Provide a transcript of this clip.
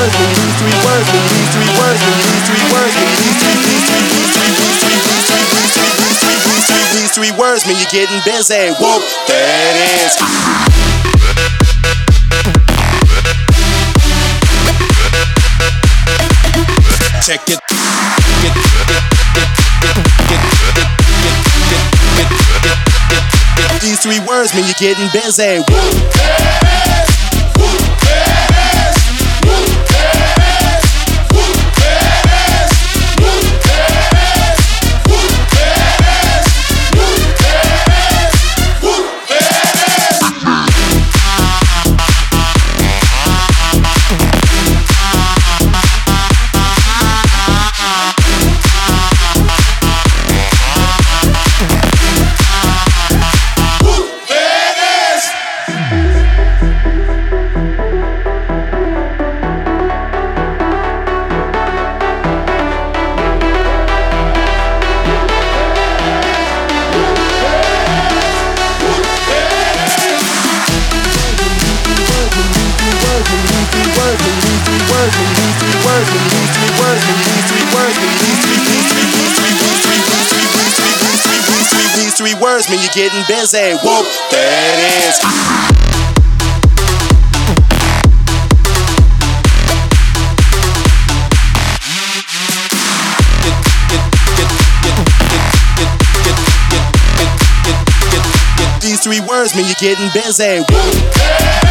These three words mean you're getting busy. Whoop, there it is. Check it. These three words mean you're getting busy. Whoop, there it is. These three words mean you're getting busy. Whoop, there it is. These three words mean you're getting busy. Whoop,